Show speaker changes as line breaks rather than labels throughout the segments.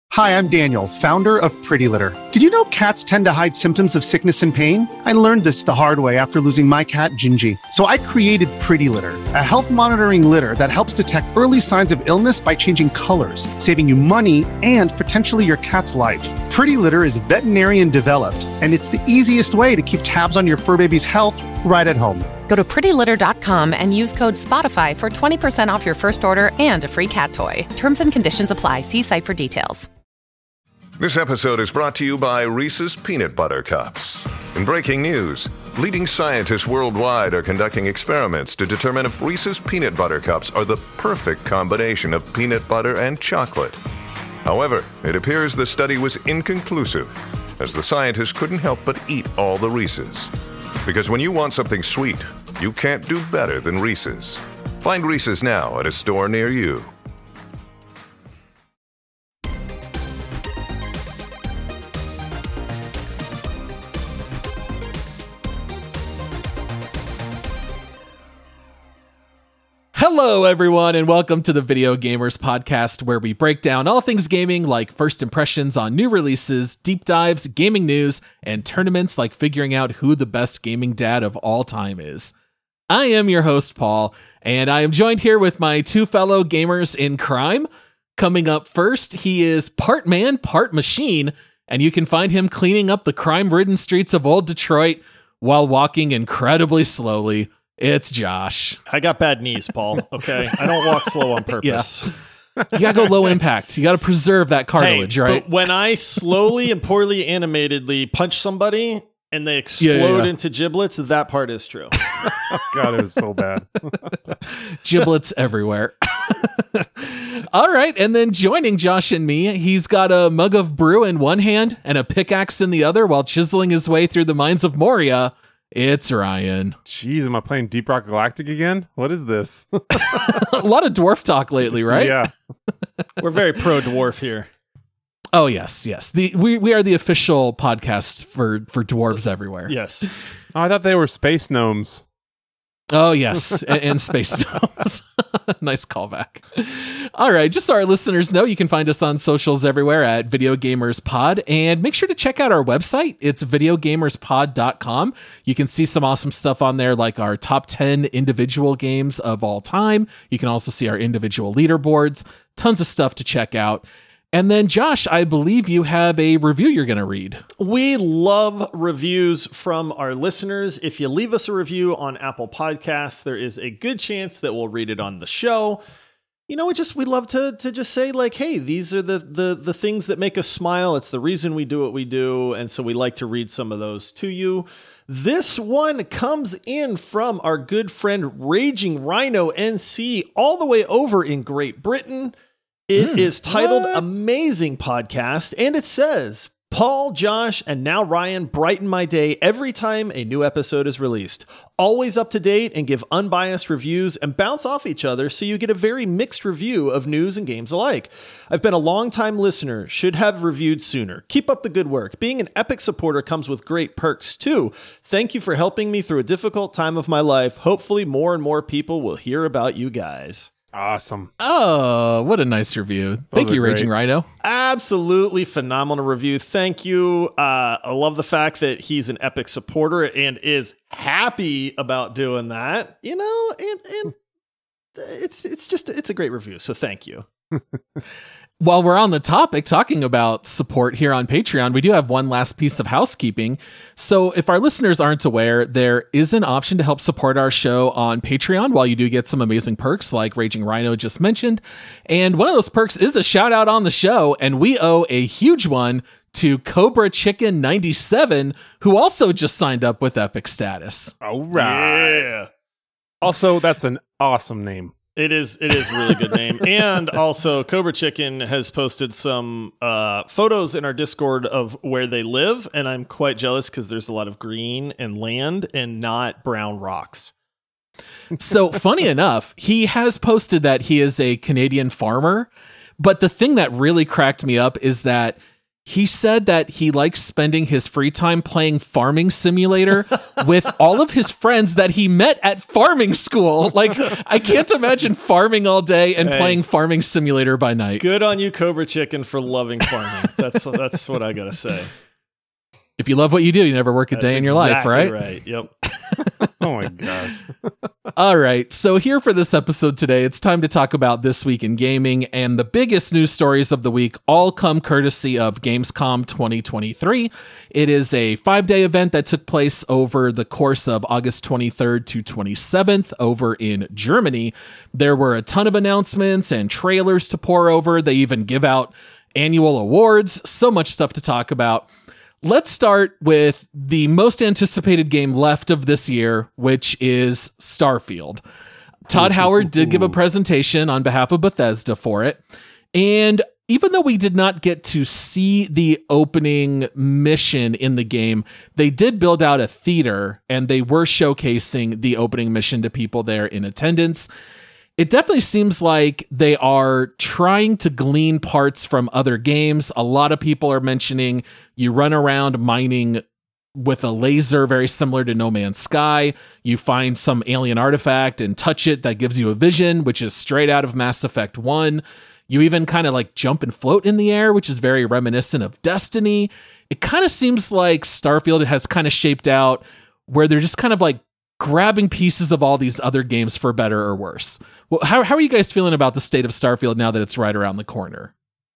Hi, I'm Daniel, founder of Pretty Litter. Did you know cats tend to hide symptoms of sickness and pain? I learned this the hard way after losing my cat, Gingy. So I created Pretty Litter, a health monitoring litter that helps detect early signs of illness by changing colors, saving you money and potentially your cat's life. Pretty Litter is veterinarian developed, and it's the easiest way to keep tabs on your fur baby's health right at home.
Go to prettylitter.com and use code SPOTIFY for 20% off your first order and a free cat toy. Terms and conditions apply. See site for details.
This episode is brought to you by Reese's Peanut Butter Cups. In breaking news, leading scientists worldwide are conducting experiments to determine if Reese's Peanut Butter Cups are the perfect combination of peanut butter and chocolate. However, it appears the study was inconclusive, as the scientists couldn't help but eat all the Reese's. Because when you want something sweet, you can't do better than Reese's. Find Reese's now at a store near you.
Hello, everyone, and welcome to the Video Gamers Podcast, where we break down all things gaming, like first impressions on new releases, deep dives, gaming news, and tournaments like figuring out who the best gaming dad of all time is. I am your host, Paul, and I am joined here with my two fellow gamers in crime. Coming up first, he is part man, part machine, and you can find him cleaning up the crime-ridden streets of old Detroit while walking incredibly slowly. It's Josh.
I got bad knees, Paul. Okay. I don't walk slow on purpose.
Yeah. You gotta go low impact. You gotta preserve that cartilage, right?
But when I slowly and poorly animatedly punch somebody and they explode into giblets, that part is true.
God, it was so bad.
Giblets everywhere. All right. And then joining Josh and me, he's got a mug of brew in one hand and a pickaxe in the other while chiseling his way through the mines of Moria. It's Ryan.
Jeez, am I playing Deep Rock Galactic again? What is this?
A lot of dwarf talk lately, right?
Yeah.
We're very pro dwarf here.
Oh, yes. We are the official podcast for dwarves everywhere.
Yes.
Oh, I thought they were space gnomes.
Oh, yes. And space gnomes. Nice callback. All right. Just so our listeners know, you can find us on socials everywhere at Video Gamers Pod. And make sure to check out our website. It's videogamerspod.com. You can see some awesome stuff on there, like our top 10 individual games of all time. You can also see our individual leaderboards. Tons of stuff to check out. And then, Josh, I believe you have a review you're going to read. We
love reviews from our listeners. If you leave us a review on Apple Podcasts, there is a good chance that we'll read it on the show. You know, we love to just say, like, hey, these are the things that make us smile. It's the reason we do what we do. And so we like to read some of those to you. This one comes in from our good friend Raging Rhino NC, all the way over in Great Britain. It is titled Amazing Podcast, and it says, Paul, Josh, and now Ryan brighten my day every time a new episode is released. Always up to date and give unbiased reviews and bounce off each other so you get a very mixed review of news and games alike. I've been a long-time listener, should have reviewed sooner. Keep up the good work. Being an Epic supporter comes with great perks too. Thank you for helping me through a difficult time of my life. Hopefully more and more people will hear about you guys.
Awesome.
Oh, what a nice review. Thank you, Raging Rhino.
Absolutely phenomenal review. Thank you. I love the fact that he's an Epic supporter and is happy about doing that, you know, and it's a great review. So thank you.
While we're on the topic, talking about support here on Patreon, we do have one last piece of housekeeping. So if our listeners aren't aware, there is an option to help support our show on Patreon while you do get some amazing perks like Raging Rhino just mentioned. And one of those perks is a shout out on the show, and we owe a huge one to Cobra Chicken 97, who also just signed up with Epic status.
All right.
Yeah.
Also, that's an awesome name.
It is a really good name. And also, Cobra Chicken has posted some photos in our Discord of where they live, and I'm quite jealous because there's a lot of green and land and not brown rocks.
So, funny enough, he has posted that he is a Canadian farmer, but the thing that really cracked me up is that He said that he likes spending his free time playing Farming Simulator with all of his friends that he met at farming school. Like, I can't imagine farming all day and playing Farming Simulator by night.
Good on you, Cobra Chicken, for loving farming. That's what I gotta say.
If you love what you do, you never work a day in your life, right?
Right. Yep.
Oh my gosh.
All right, so here for this episode today, it's time to talk about This Week in Gaming, and the biggest news stories of the week all come courtesy of Gamescom 2023. It is a 5-day event that took place over the course of August 23rd to 27th over in Germany. There were a ton of announcements and trailers to pour over. They even give out annual awards, so much stuff to talk about. Let's start with the most anticipated game left of this year, which is Starfield. Todd Howard did give a presentation on behalf of Bethesda for it. And even though we did not get to see the opening mission in the game, they did build out a theater and they were showcasing the opening mission to people there in attendance. It definitely seems like they are trying to glean parts from other games. A lot of people are mentioning you run around mining with a laser very similar to No Man's Sky. You find some alien artifact and touch it that gives you a vision, which is straight out of Mass Effect 1. You even kind of like jump and float in the air, which is very reminiscent of Destiny. It kind of seems like Starfield has kind of shaped out where they're just kind of like grabbing pieces of all these other games for better or worse. Well, how are you guys feeling about the state of Starfield now that it's right around the corner?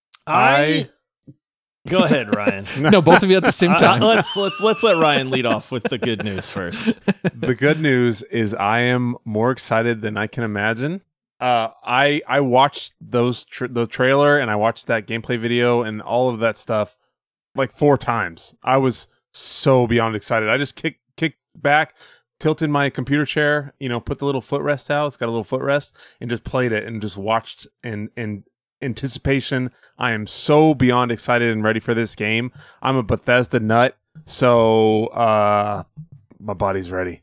Go ahead, Ryan.
No, both of you at the same time.
Let's let Ryan lead off with the good news first.
The good news is I am more excited than I can imagine. I watched the trailer and I watched that gameplay video and all of that stuff like 4 times. I was so beyond excited. I just kicked back, tilted my computer chair, put the little footrest out. It's got a little footrest, and just played it and just watched in anticipation. I am so beyond excited and ready for this game. I'm a Bethesda nut, so my body's ready.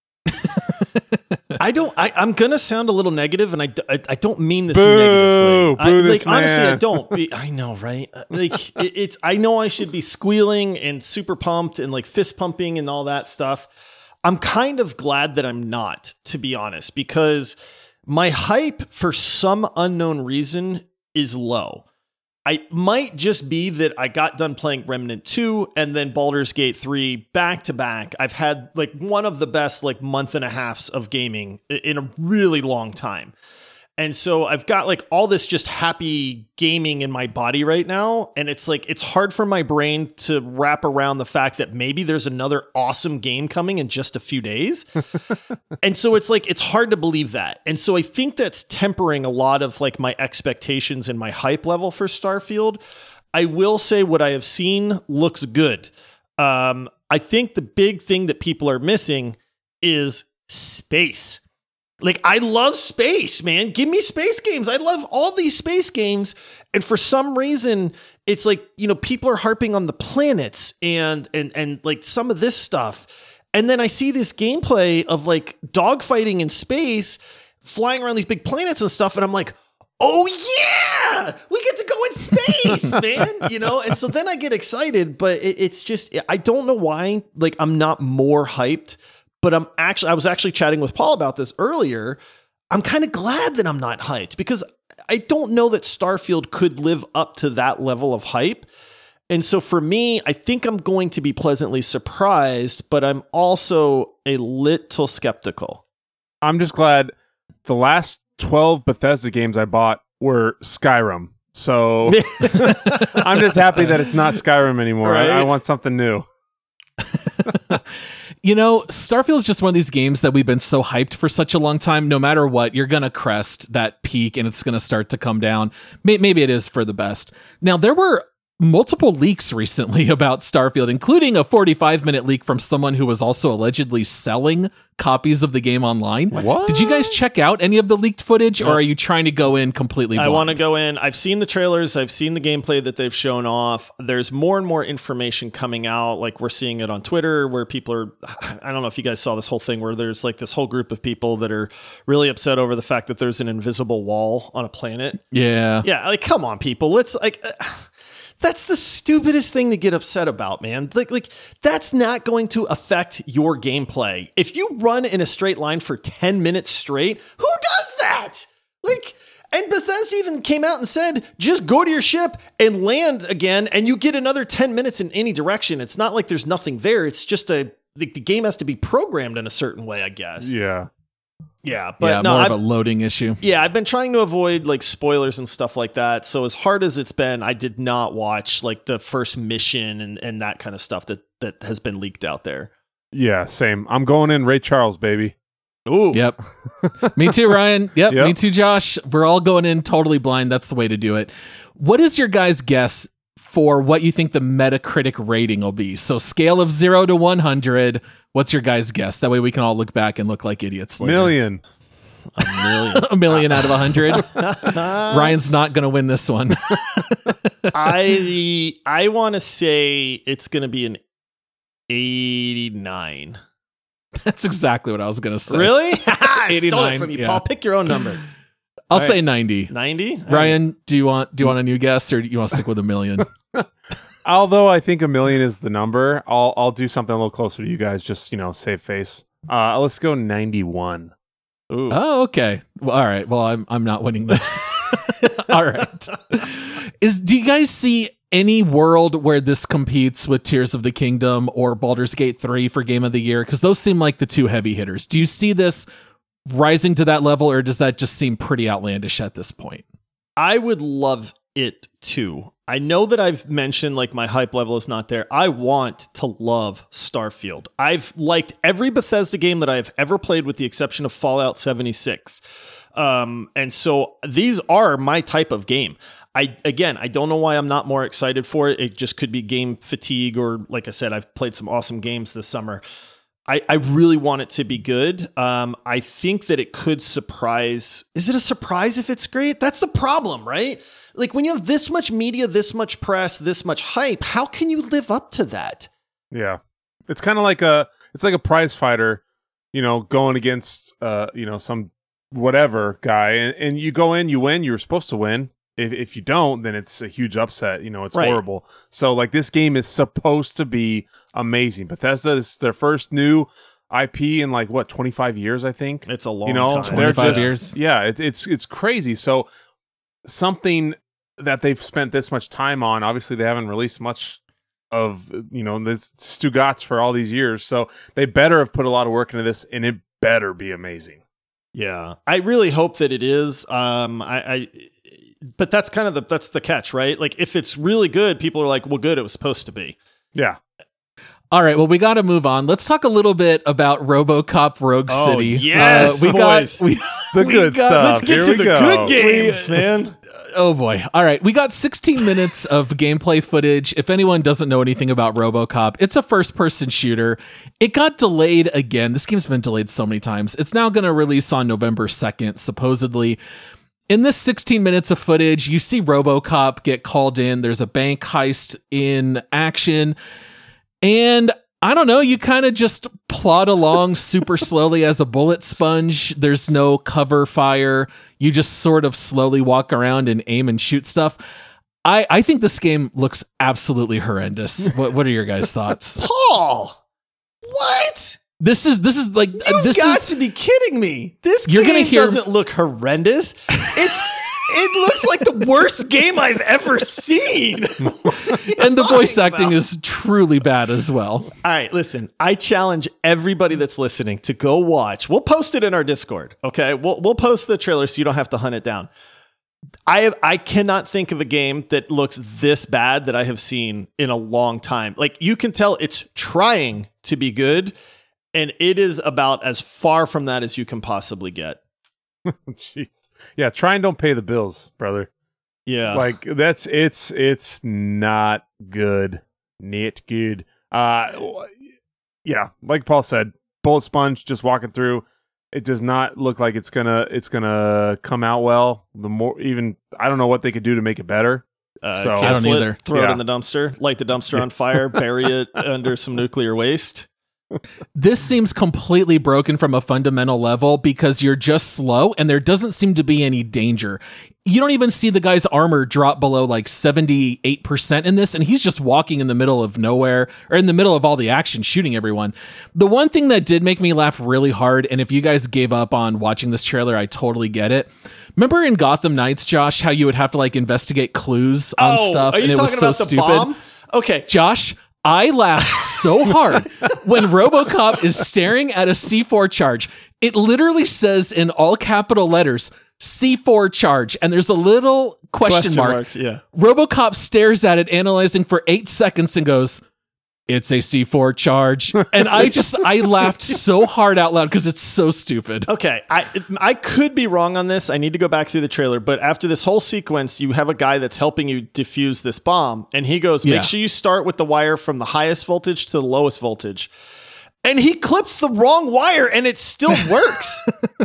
I'm gonna sound a little negative, and I don't mean this
Boo!
negatively.
Boo this man.
Honestly, I don't. I know, right? It's. I know I should be squealing and super pumped and like fist pumping and all that stuff. I'm kind of glad that I'm not, to be honest, because my hype for some unknown reason is low. I might just be that I got done playing Remnant 2 and then Baldur's Gate 3 back to back. I've had like one of the best like month and a halves of gaming in a really long time. And so I've got like all this just happy gaming in my body right now. And it's like, it's hard for my brain to wrap around the fact that maybe there's another awesome game coming in just a few days. And so it's like, it's hard to believe that. And so I think that's tempering a lot of like my expectations and my hype level for Starfield. I will say what I have seen looks good. I think the big thing that people are missing is space. Like, I love space, man. Give me space games. I love all these space games. And for some reason, it's like, people are harping on the planets and like some of this stuff. And then I see this gameplay of like dogfighting in space, flying around these big planets and stuff. And I'm like, oh yeah, we get to go in space, man. And so then I get excited, but it's just, I don't know why, like, I'm not more hyped. But I was actually chatting with Paul about this earlier. I'm kind of glad that I'm not hyped because I don't know that Starfield could live up to that level of hype. And so for me, I think I'm going to be pleasantly surprised, but I'm also a little skeptical.
I'm just glad the last 12 Bethesda games I bought were Skyrim. So I'm just happy that it's not Skyrim anymore.
Right?
I want something new.
Starfield is just one of these games that we've been so hyped for such a long time. No matter what, you're going to crest that peak and it's going to start to come down. Maybe it is for the best. Now, there were multiple leaks recently about Starfield, including a 45-minute leak from someone who was also allegedly selling copies of the game online.
What?
Did you guys check out any of the leaked footage, or are you trying to go in completely blind?
I want to go in. I've seen the trailers. I've seen the gameplay that they've shown off. There's more and more information coming out. Like, we're seeing it on Twitter where people are, I don't know if you guys saw this whole thing where there's like this whole group of people that are really upset over the fact that there's an invisible wall on a planet.
Yeah.
Yeah. Like, come on, people. Let's like... That's the stupidest thing to get upset about, man. Like that's not going to affect your gameplay. If you run in a straight line for 10 minutes straight, who does that? Like, and Bethesda even came out and said, just go to your ship and land again, and you get another 10 minutes in any direction. It's not like there's nothing there. It's just the game has to be programmed in a certain way, I guess.
Yeah.
Yeah, but no,
more of a loading issue.
Yeah, I've been trying to avoid like spoilers and stuff like that. So as hard as it's been, I did not watch like the first mission and that kind of stuff that has been leaked out there.
Yeah, same. I'm going in Ray Charles, baby.
Ooh.
Yep. Me too, Ryan. Yep. Me too, Josh. We're all going in totally blind. That's the way to do it. What is your guys' guess for what you think the Metacritic rating will be? So scale of 0 to 100. What's your guys' guess? That way we can all look back and look like idiots later.
Million.
A million out of 100. Ryan's not going to win this one.
I want to say it's going to be an 89.
That's exactly what I was going to say.
Really? I stole it
89,
from you,
yeah.
Paul. Pick your own number.
I'll say 90.
90?
Ryan, do you want a new guess, or do you want to stick with a million?
Although I think 1 million is the number, I'll do something a little closer to you guys. Just save face. Let's go 91.
Ooh.
Oh, okay. Well, all right. Well, I'm not winning this. All right. Do you guys see any world where this competes with Tears of the Kingdom or Baldur's Gate 3 for Game of the Year? Because those seem like the two heavy hitters. Do you see this rising to that level, or does that just seem pretty outlandish at this point?
I would love it too. I know that I've mentioned like my hype level is not there. I want to love Starfield. I've liked every Bethesda game that I've ever played with the exception of Fallout 76. And so these are my type of game. I don't know why I'm not more excited for it. It just could be game fatigue, or like I said, I've played some awesome games this summer. I really want it to be good. I think that it could surprise. Is it a surprise if it's great? That's the problem, right? Like when you have this much media, this much press, this much hype, how can you live up to that?
Yeah. It's kind of like a prize fighter, going against, some whatever guy, and you go in, you win, you're supposed to win. If you don't, then it's a huge upset. It's
right.
Horrible. So like this game is supposed to be amazing. Bethesda is their first new IP in 25 years, I think.
It's a long time.
25 years.
Yeah, it's crazy. So something that they've spent this much time on, obviously they haven't released much of, this Stugatz for all these years. So they better have put a lot of work into this, and it better be amazing.
Yeah. I really hope that it is. But that's kind of that's the catch, right? Like if it's really good, people are like, well, good, it was supposed to be.
Yeah.
All right, well, we got to move on. Let's talk a little bit about RoboCop Rogue City.
Yes,
boys.
The good stuff.
Let's get to the good games, man.
Oh boy. All right. We got 16 minutes of gameplay footage. If anyone doesn't know anything about RoboCop, it's a first-person shooter. It got delayed again. This game's been delayed so many times. It's now going to release on November 2nd, supposedly. In this 16 minutes of footage, you see RoboCop get called in. There's a bank heist in action. And I don't know, you kind of just plod along super slowly as a bullet sponge. There's no cover fire. You just sort of slowly walk around and aim and shoot stuff. I think this game looks absolutely horrendous. What are your guys' thoughts?
Paul, what?
This is like
You've got to be kidding me. This game doesn't look horrendous. It looks like the worst game I've ever seen.
And the voice acting is truly bad as well.
All right, listen. I challenge everybody that's listening to go watch. We'll post it in our Discord, okay? We'll post the trailer so you don't have to hunt it down. I cannot think of a game that looks this bad that I have seen in a long time. Like you can tell it's trying to be good, and it is about as far from that as you can possibly get.
Jeez. Yeah, try and don't pay the bills, brother.
Yeah.
Like it's not good. Not good. Yeah, like Paul said, bullet sponge just walking through. It does not look like it's gonna come out well. The more even I don't know what they could do to make it better.
I don't either.
Throw it in the dumpster, light the dumpster on fire, bury it under some nuclear waste.
This seems completely broken from a fundamental level because you're just slow and there doesn't seem to be any danger. you don't even see the guy's armor drop below like 78% in this, and he's just walking in the middle of nowhere, or in the middle of all the action shooting everyone. The one thing that did make me laugh really hard, and if you guys gave up on watching this trailer, I totally get it. Remember in Gotham Knights, Josh, how you would have to like investigate clues on stuff,
and it was so stupid? Bomb? Okay.
Josh, I laughed so hard when RoboCop is staring at a C4 charge. It literally says in all capital letters, C4 charge, and there's a little question mark.
Yeah.
RoboCop stares at it, analyzing for 8 seconds, and goes, "It's a C4 charge." And I laughed so hard out loud because it's so stupid.
Okay, I could be wrong on this. I need to go back through the trailer, but after this whole sequence, you have a guy that's helping you defuse this bomb, and he goes, "Make sure you start with the wire from the highest voltage to the lowest voltage." And he clips the wrong wire, and it still works.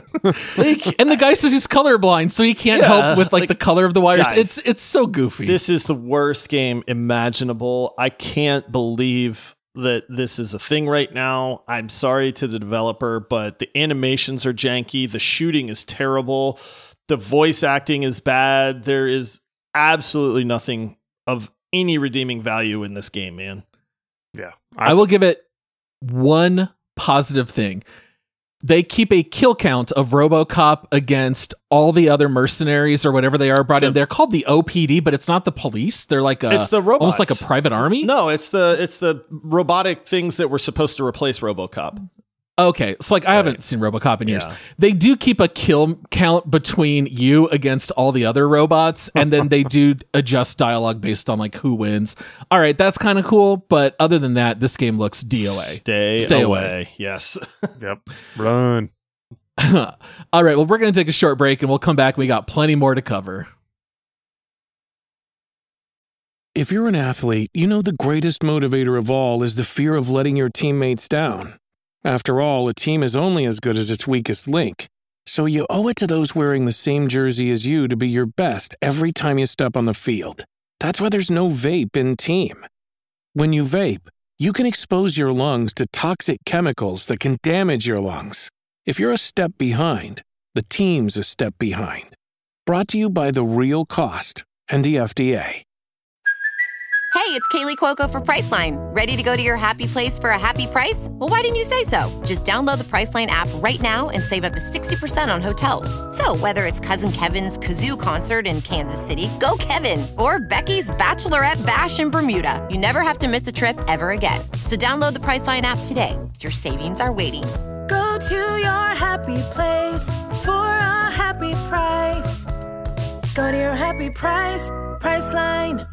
And the guy says he's colorblind, so he can't help with like the color of the wires. Guys, it's so goofy.
This is the worst game imaginable. I can't believe that this is a thing right now. I'm sorry to the developer, but the animations are janky. The shooting is terrible. The voice acting is bad. There is absolutely nothing of any redeeming value in this game, man.
Yeah.
I will give it one positive thing. They keep a kill count of RoboCop against all the other mercenaries or whatever they are brought in. They're called the OPD, but it's not the police. They're like
it's the robots.
Almost like a private army.
No, it's the robotic things that were supposed to replace RoboCop.
Okay, so like I haven't seen RoboCop in years. They do keep a kill count between you against all the other robots, and then they do adjust dialogue based on like who wins. All right, that's kind of cool, but other than that, this game looks DOA.
Stay away. Yes.
Yep. Run.
All right, well, we're going to take a short break, and we'll come back. We got plenty more to cover.
If you're an athlete, you know the greatest motivator of all is the fear of letting your teammates down. After all, a team is only as good as its weakest link. So you owe it to those wearing the same jersey as you to be your best every time you step on the field. That's why there's no vape in team. When you vape, you can expose your lungs to toxic chemicals that can damage your lungs. If you're a step behind, the team's a step behind. Brought to you by The Real Cost and the FDA.
Hey, it's Kaylee Cuoco for Priceline. Ready to go to your happy place for a happy price? Well, why didn't you say so? Just download the Priceline app right now and save up to 60% on hotels. So whether it's Cousin Kevin's Kazoo Concert in Kansas City, go Kevin, or Becky's Bachelorette Bash in Bermuda, you never have to miss a trip ever again. So download the Priceline app today. Your savings are waiting.
Go to your happy place for a happy price. Go to your happy price, Priceline.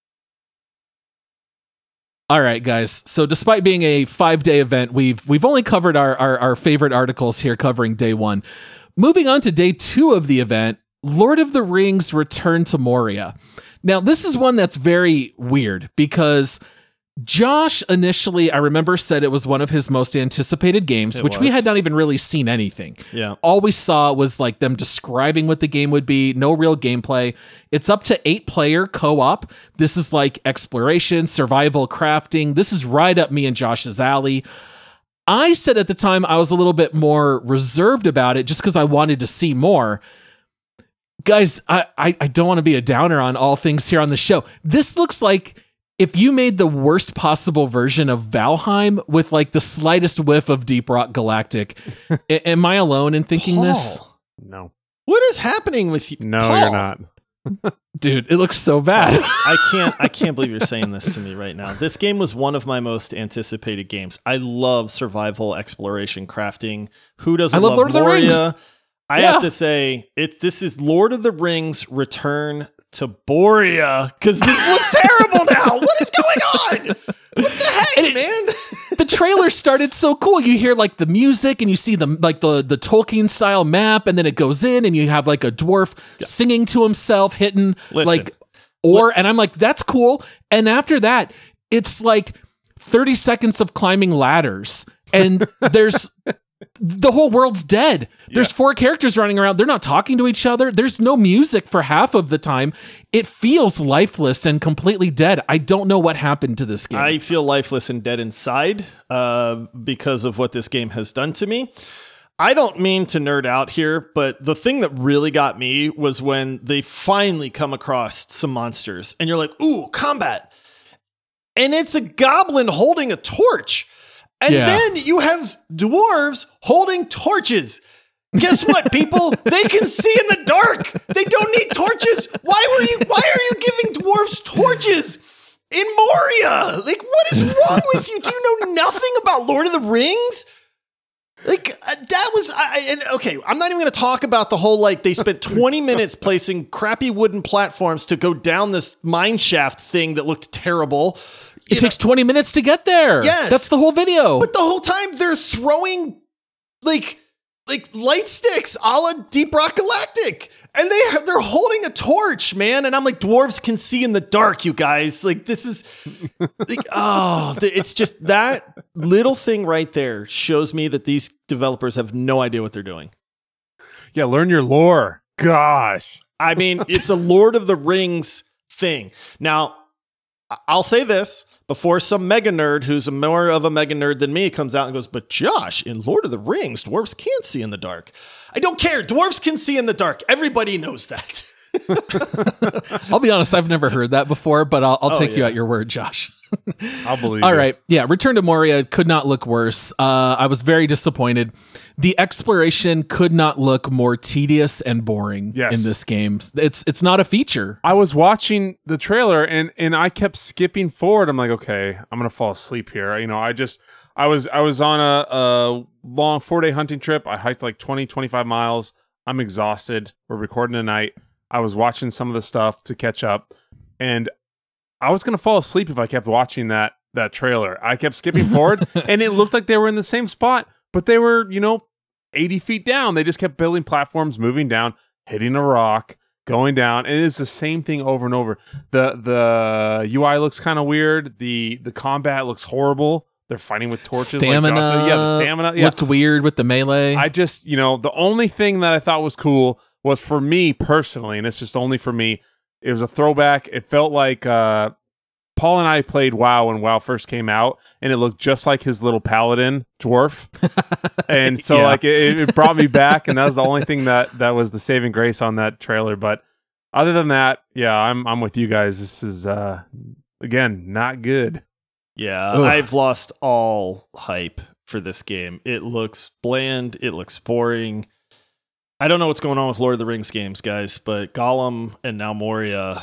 All right, guys. So despite being a 5-day event, we've only covered our favorite articles here covering day 1. Moving on to day 2 of the event, Lord of the Rings Return to Moria. Now, this is one that's very weird because Josh initially, I remember, said it was one of his most anticipated games, which we had not even really seen anything.
Yeah.
All we saw was like them describing what the game would be, no real gameplay. It's up to 8-player co-op. This is like exploration, survival, crafting. This is right up me and Josh's alley. I said at the time I was a little bit more reserved about it just because I wanted to see more. Guys, I don't want to be a downer on all things here on the show. This looks like if you made the worst possible version of Valheim with like the slightest whiff of Deep Rock Galactic. Am I alone in thinking this?
No.
What is happening with you?
No,
Paul?
you're not.
Dude, it looks so bad.
I can't believe you're saying this to me right now. This game was one of my most anticipated games. I love survival, exploration, crafting. Who doesn't love
Lord
Moria?
of the Rings.
I have to say, this is Lord of the Rings Return to Boria, because this looks terrible now. What is going on? What the heck, man?
The trailer started so cool. You hear like the music and you see the Tolkien style map, and then it goes in and you have like a dwarf singing to himself, hitting and I'm like, that's cool. And after that, it's like 30 seconds of climbing ladders, and there's the whole world's dead. There's 4 characters running around. They're not talking to each other. There's no music for half of the time. It feels lifeless and completely dead. I don't know what happened to this game.
I feel lifeless and dead inside because of what this game has done to me. I don't mean to nerd out here, but the thing that really got me was when they finally come across some monsters and you're like, ooh, combat. And it's a goblin holding a torch. And then you have dwarves holding torches. Guess what, people? They can see in the dark. They don't need torches. Why are you giving dwarves torches in Moria? Like, what is wrong with you? Do you know nothing about Lord of the Rings? Like, that was, okay, I'm not even going to talk about the whole, like, they spent 20 minutes placing crappy wooden platforms to go down this mine shaft thing that looked terrible.
It takes 20 minutes to get there.
Yes.
That's the whole video.
But the whole time they're throwing, like light sticks a la Deep Rock Galactic. And they're holding a torch, man. And I'm like, dwarves can see in the dark, you guys. Like, this is like, it's just that little thing right there shows me that these developers have no idea what they're doing.
Yeah, learn your lore. Gosh.
I mean, it's a Lord of the Rings thing. Now, I'll say this before some mega nerd who's more of a mega nerd than me comes out and goes, but Josh, in Lord of the Rings, dwarves can't see in the dark. I don't care. Dwarves can see in the dark. Everybody knows that.
I'll be honest, I've never heard that before, but I'll take you at your word, Josh.
I'll believe
All
it.
right. Yeah. Return to Moria could not look worse. I was very disappointed. The exploration could not look more tedious and boring in this game. It's not a feature.
I was watching the trailer and I kept skipping forward. I'm like, okay, I'm going to fall asleep here. You know, I was on a long 4-day hunting trip. I hiked like 20, 25 miles. I'm exhausted. We're recording tonight. I was watching some of the stuff to catch up, and I was going to fall asleep if I kept watching that trailer. I kept skipping forward, and it looked like they were in the same spot, but they were, 80 feet down. They just kept building platforms, moving down, hitting a rock, going down, and it's the same thing over and over. The UI looks kind of weird. The combat looks horrible. They're fighting with torches.
Stamina.
The stamina
looked weird with the melee.
I just, the only thing that I thought was cool was, for me personally, and it's just only for me, it was a throwback. It felt like Paul and I played WoW when WoW first came out, and it looked just like his little paladin dwarf. And so like it brought me back, and that was the only thing that was the saving grace on that trailer. But other than that, yeah, I'm with you guys. This is again not good.
Yeah, I've lost all hype for this game. It looks bland. It looks boring. I don't know what's going on with Lord of the Rings games, guys, but Gollum and now Moria,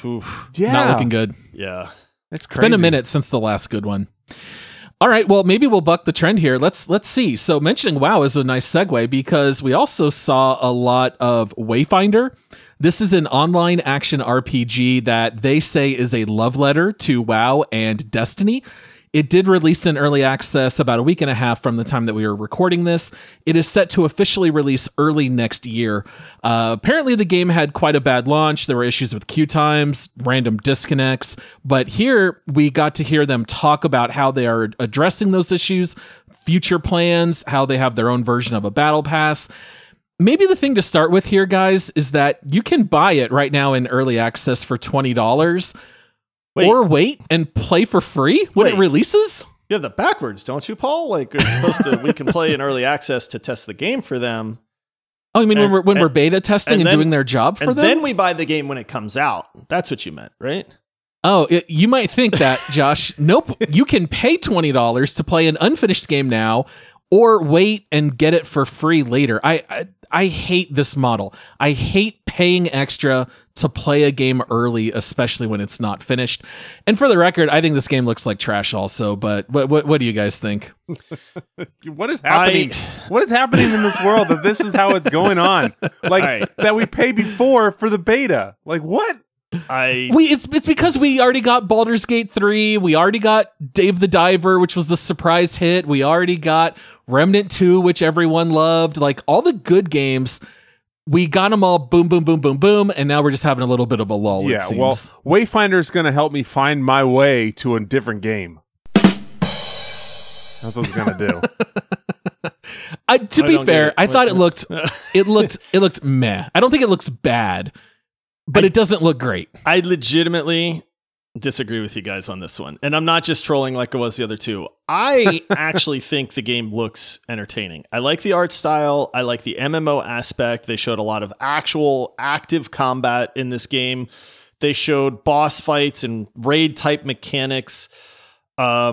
not looking good.
Yeah.
It's been a minute since the last good one. All right, well, maybe we'll buck the trend here. Let's see. So mentioning WoW is a nice segue because we also saw a lot of Wayfinder. This is an online action RPG that they say is a love letter to WoW and Destiny. It did release in early access about a week and a half from the time that we were recording this. It is set to officially release early next year. Apparently, the game had quite a bad launch. There were issues with queue times, random disconnects. But here, we got to hear them talk about how they are addressing those issues, future plans, how they have their own version of a battle pass. Maybe the thing to start with here, guys, is that you can buy it right now in early access for $20. Or wait and play for free when it releases?
You have that backwards, don't you, Paul? Like, it's supposed to, we can play in early access to test the game for them.
Oh, you mean when we're beta testing and doing their job for them?
And then we buy the game when it comes out. That's what you meant, right?
Oh, you might think that, Josh. Nope. You can pay $20 to play an unfinished game now, or wait and get it for free later. I hate this model. I hate paying extra to play a game early, especially when it's not finished. And for the record, I think this game looks like trash also, but what do you guys think?
What is happening? What is happening in this world that this is how it's going on? Like that we pay before for the beta. Like what?
It's because we already got Baldur's Gate 3, we already got Dave the Diver, which was the surprise hit, we already got Remnant 2, which everyone loved. Like all the good games, we got them all boom, boom, boom, boom, boom, and now we're just having a little bit of a lull, it seems.
Well, Wayfinder's going to help me find my way to a different game. That's what it's going to do.
To be fair, I thought it looked meh. I don't think it looks bad, but it doesn't look great.
I legitimately disagree with you guys on this one. And I'm not just trolling like I was the other two. I actually think the game looks entertaining. I like the art style. I like the MMO aspect. They showed a lot of actual active combat in this game. They showed boss fights and raid type mechanics. I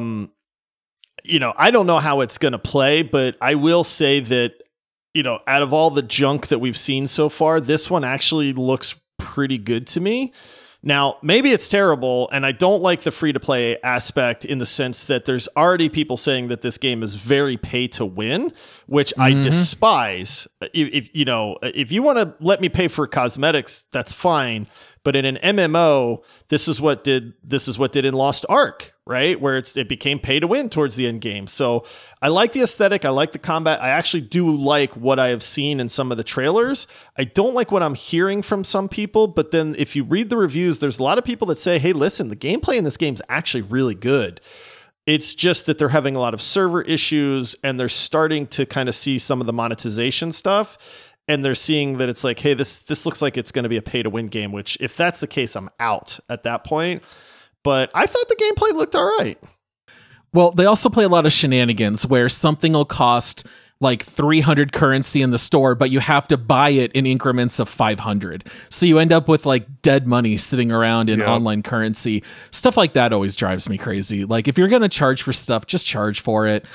don't know how it's going to play, but I will say that, out of all the junk that we've seen so far, this one actually looks pretty good to me. Now, maybe it's terrible, and I don't like the free-to-play aspect in the sense that there's already people saying that this game is very pay-to-win, which I despise. If you want to let me pay for cosmetics, that's fine. But in an MMO, this is what did in Lost Ark, right? Where it became pay to win towards the end game. So I like the aesthetic. I like the combat. I actually do like what I have seen in some of the trailers. I don't like what I'm hearing from some people. But then if you read the reviews, there's a lot of people that say, hey, listen, the gameplay in this game is actually really good. It's just that they're having a lot of server issues and they're starting to kind of see some of the monetization stuff. And they're seeing that it's like, hey, this looks like it's going to be a pay-to-win game, which if that's the case, I'm out at that point. But I thought the gameplay looked all right.
Well, they also play a lot of shenanigans where something will cost like 300 currency in the store, but you have to buy it in increments of 500. So you end up with like dead money sitting around in online currency. Stuff like that always drives me crazy. Like if you're going to charge for stuff, just charge for it.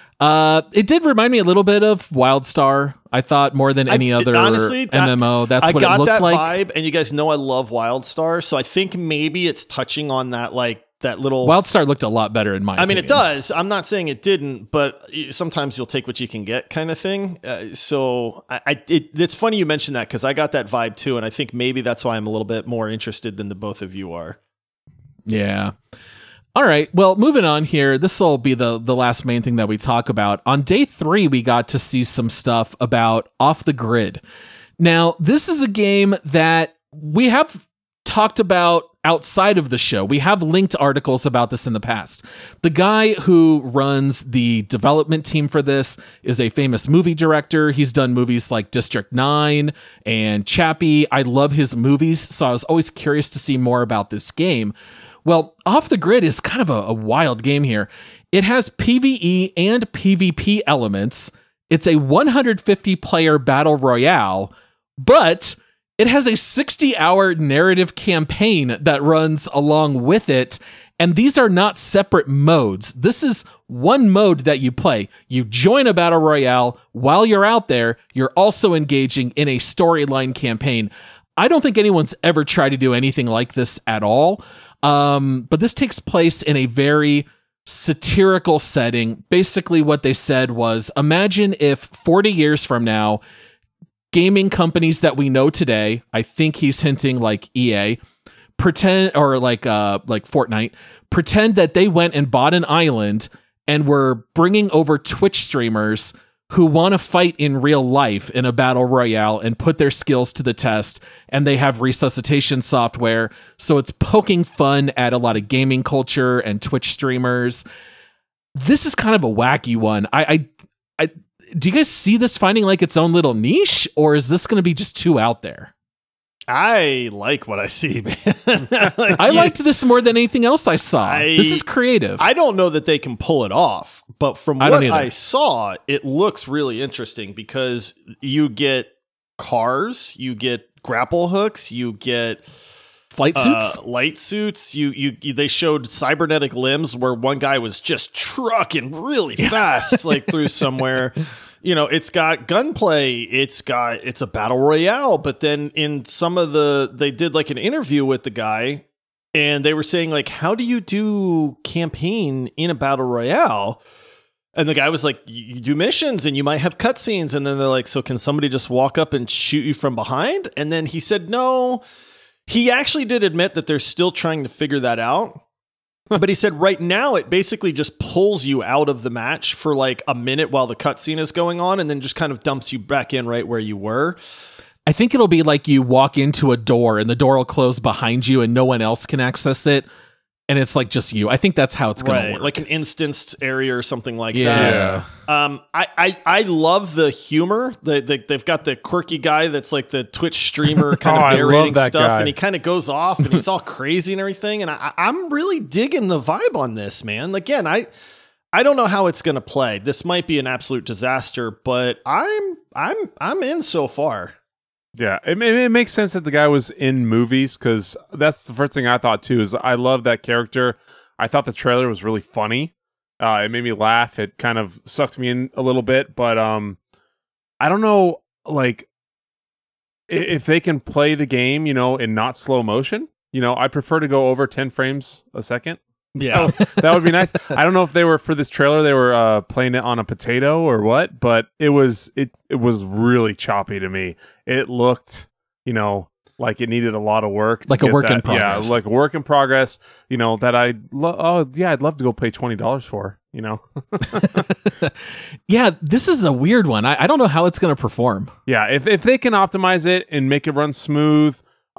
It did remind me a little bit of WildStar. I thought more than any other MMO. That's what it looked like.
I got that vibe, and you guys know I love WildStar, so I think maybe it's touching on that, like that little.
WildStar looked a lot better in my opinion.
I mean, it does. I'm not saying it didn't, but sometimes you'll take what you can get, kind of thing. So it's funny you mentioned that because I got that vibe too, and I think maybe that's why I'm a little bit more interested than the both of you are.
Yeah. All right, well, moving on here. This will be the last main thing that we talk about. On day 3, we got to see some stuff about Off the Grid. Now, this is a game that we have talked about outside of the show. We have linked articles about this in the past. The guy who runs the development team for this is a famous movie director. He's done movies like District 9 and Chappie. I love his movies, so I was always curious to see more about this game. Well, Off the Grid is kind of a wild game here. It has PvE and PvP elements. It's a 150-player battle royale, but it has a 60-hour narrative campaign that runs along with it, and these are not separate modes. This is one mode that you play. You join a battle royale. While you're out there, you're also engaging in a storyline campaign. I don't think anyone's ever tried to do anything like this at all. But this takes place in a very satirical setting. Basically, what they said was, imagine if 40 years from now, gaming companies that we know today, I think he's hinting like EA, pretend, or like Fortnite, pretend that they went and bought an island and were bringing over Twitch streamers who want to fight in real life in a battle royale and put their skills to the test, and they have resuscitation software, so it's poking fun at a lot of gaming culture and Twitch streamers. This is kind of a wacky one. I do you guys see this finding like its own little niche, or is this going to be just too out there?
I like what I see, man.
I liked this more than anything else I saw. This is creative.
I don't know that they can pull it off, but from what I saw, it looks really interesting because you get cars, you get grapple hooks, you get
flight suits,
light suits. They showed cybernetic limbs where one guy was just trucking really fast, like through somewhere. It's got gunplay, it's a battle royale, but then in some of they did like an interview with the guy and they were saying like, how do you do campaign in a battle royale? And the guy was like, you do missions and you might have cutscenes. And then they're like, so can somebody just walk up and shoot you from behind? And then he said, no, he actually did admit that they're still trying to figure that out. But he said right now it basically just pulls you out of the match for like a minute while the cutscene is going on and then just kind of dumps you back in right where you were.
I think it'll be like you walk into a door and the door will close behind you and no one else can access it. and it's like just you. I think that's how it's going to work.
Like an instanced area or something like that. I love the humor. They've got the quirky guy that's like the Twitch streamer kind of narrating stuff, guy. And he kind of goes off and he's all crazy and everything. And I'm really digging the vibe on this, man. Again, I don't know how it's going to play. This might be an absolute disaster, but I'm in so far.
Yeah, it makes sense that the guy was in movies, because that's the first thing I thought too. Is I love that character. I thought the trailer was really funny. It made me laugh. It kind of sucked me in a little bit, but I don't know, like if they can play the game, in not slow motion. I prefer to go over 10 frames a second.
Yeah,
that would be nice. I don't know if they were for this trailer. They were playing it on a potato or what, but it was really choppy to me. It looked, like it needed a lot of work,
like a work in progress.
Yeah, like a work in progress. That I'd love to go pay $20 for.
Yeah, this is a weird one. I don't know how it's going to perform.
Yeah, if they can optimize it and make it run smooth,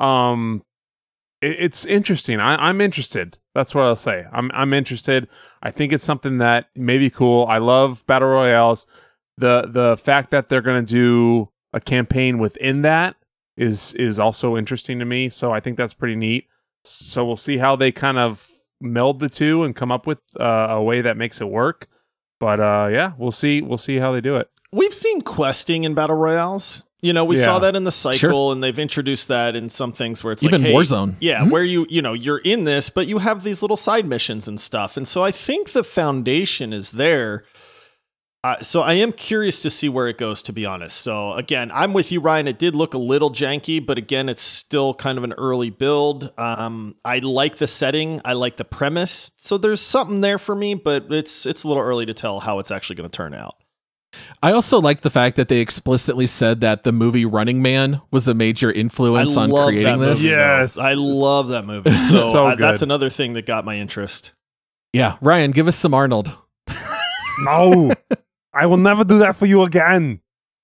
it's interesting. I'm interested. That's what I'll say. I'm interested. I think it's something that may be cool. I love battle royales. The fact that they're going to do a campaign within that is also interesting to me. So I think that's pretty neat. So we'll see how they kind of meld the two and come up with a way that makes it work. But yeah, we'll see how they do it.
We've seen questing in battle royales. We saw that in the cycle, and they've introduced that in some things where it's
even
like, hey,
Warzone.
Yeah, where you're in this, but you have these little side missions and stuff. And so I think the foundation is there. So I am curious to see where it goes, to be honest. So again, I'm with you, Ryan. It did look a little janky, but again, it's still kind of an early build. I like the setting. I like the premise. So there's something there for me, but it's a little early to tell how it's actually going to turn out.
I also like the fact that they explicitly said that the movie Running Man was a major influence on creating this.
Yes.
I love that movie. So that's another thing that got my interest.
Yeah. Ryan, give us some Arnold.
No, I will never do that for you again.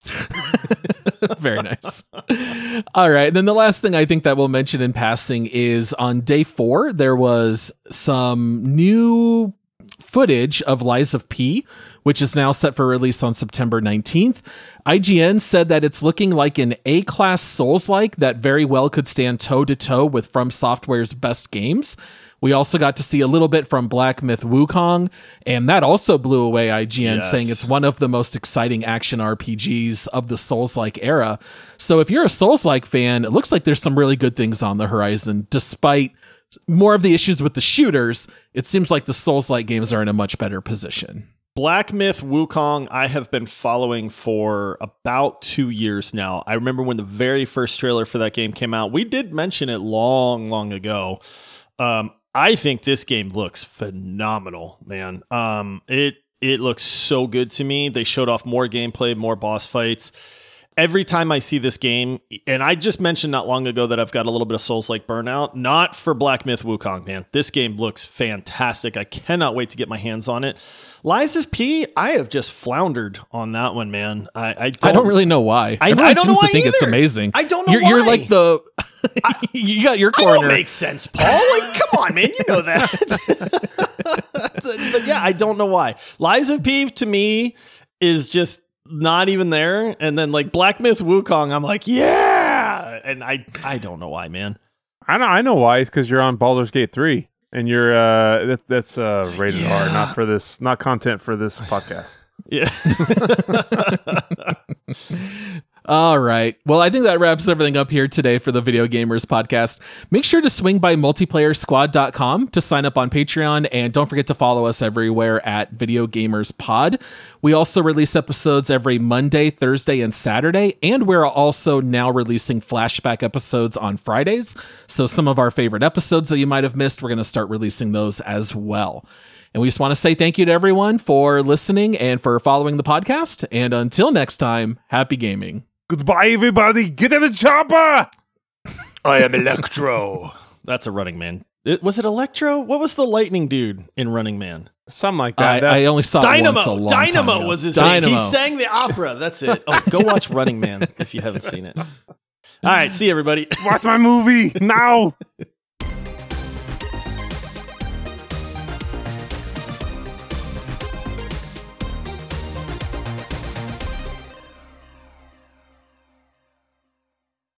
Very nice. All right. Then the last thing I think that we'll mention in passing is on day 4, there was some new footage of Lies of P, which is now set for release on September 19th. IGN said that it's looking like an A-class Souls-like that very well could stand toe-to-toe with From Software's best games. We also got to see a little bit from Black Myth Wukong, and that also blew away IGN, saying it's one of the most exciting action RPGs of the Souls-like era. So if you're a Souls-like fan, it looks like there's some really good things on the horizon, despite more of the issues with the shooters. It seems like the Souls-like games are in a much better position.
Black Myth Wukong, I have been following for about 2 years now. I remember when the very first trailer for that game came out. We did mention it long ago. I think this game looks phenomenal, man. It looks so good to me. They showed off more gameplay, more boss fights. Every time I see this game, and I just mentioned not long ago that I've got a little bit of Souls-like burnout, not for Black Myth Wukong, man. This game looks fantastic. I cannot wait to get my hands on it. Lies of P, I have just floundered on that one, man. I
don't really know why.
I don't know why either.
It's amazing.
I don't know why.
You're like the... you got your corner.
I don't make sense, Paul. Like, come on, man. You know that. But yeah, I don't know why. Lies of P, to me, is just not even there. And then like Black Myth Wukong, I'm like, yeah. And I don't know why, man.
I know why. It's because you're on Baldur's Gate 3. And you're that's rated R, not content for this podcast.
Yeah.
All right. Well, I think that wraps everything up here today for the Video Gamers Podcast. Make sure to swing by multiplayersquad.com to sign up on Patreon, and don't forget to follow us everywhere at Video Gamers Pod. We also release episodes every Monday, Thursday, and Saturday, and we're also now releasing flashback episodes on Fridays. So some of our favorite episodes that you might have missed, we're going to start releasing those as well. And we just want to say thank you to everyone for listening and for following the podcast. And until next time, happy gaming.
Goodbye, everybody. Get in the chopper.
I am Electro. That's a Running Man. Was it Electro? What was the lightning dude in Running Man?
Something like that.
I only saw
Dynamo.
It once a long time
Dynamo
ago.
was his
Dynamo.
name. He sang the opera. That's it. Oh, go watch Running Man if you haven't seen it. All right. See you, everybody.
Watch my movie now.